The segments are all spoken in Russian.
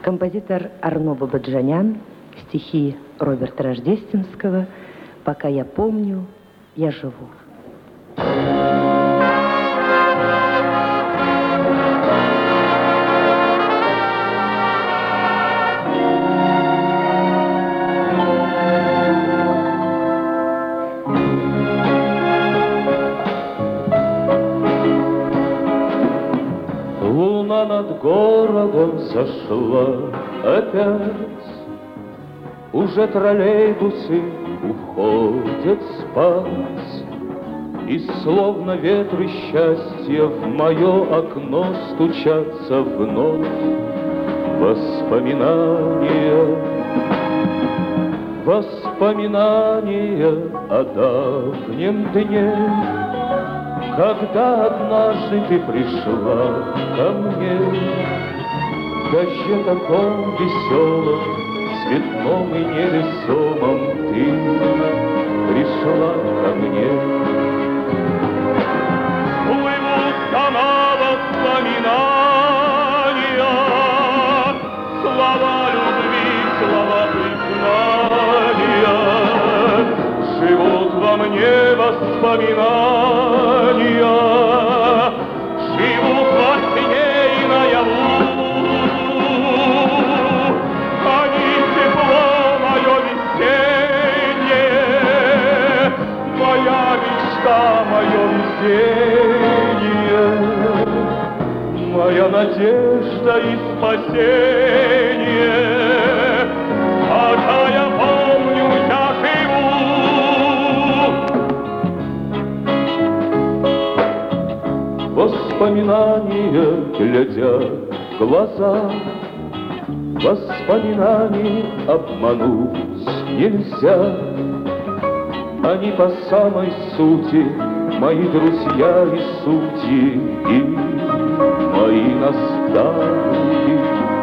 Композитор Арно Бабаджанян, стихи Роберта Рождественского «Пока я помню, я живу». Луна над городом зашла опять, уже троллейбусы уходят спать, и словно ветры счастья в мое окно стучатся вновь воспоминания. Воспоминания о давнем дне, когда однажды ты пришла ко мне, в дожде таком веселом, цветном и невесомом ты пришла ко мне. Плывут канала воспоминания, слова любви, слова признания, живут во мне воспоминания, живут во сне и наяву. Они тепло мое весеннее, моя мечта, мое везение, моя надежда и спасение. Пока я помню, я живу. Воспоминания глядят в глаза, воспоминаний обмануть нельзя. Они по самой сути мои друзья и судьи, и мои наставники.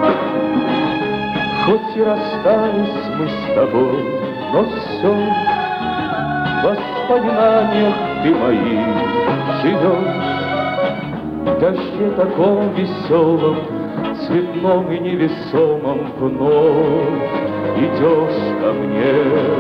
Хоть и расстались мы с тобой, но все в воспоминаниях ты мои живешь. В дожде таком веселом, цветном и невесомом вновь идешь ко мне.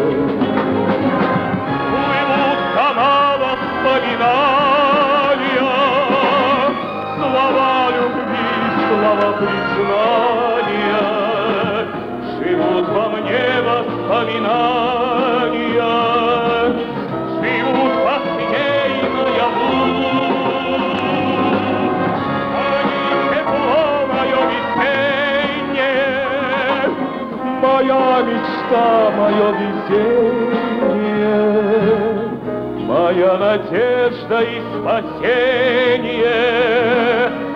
Плывут канала вспоминания, слова любви, слова признания, живут во мне воспоминания, живут во сне и наяву. Моя мечта, мое везение, моя надежда и спасение.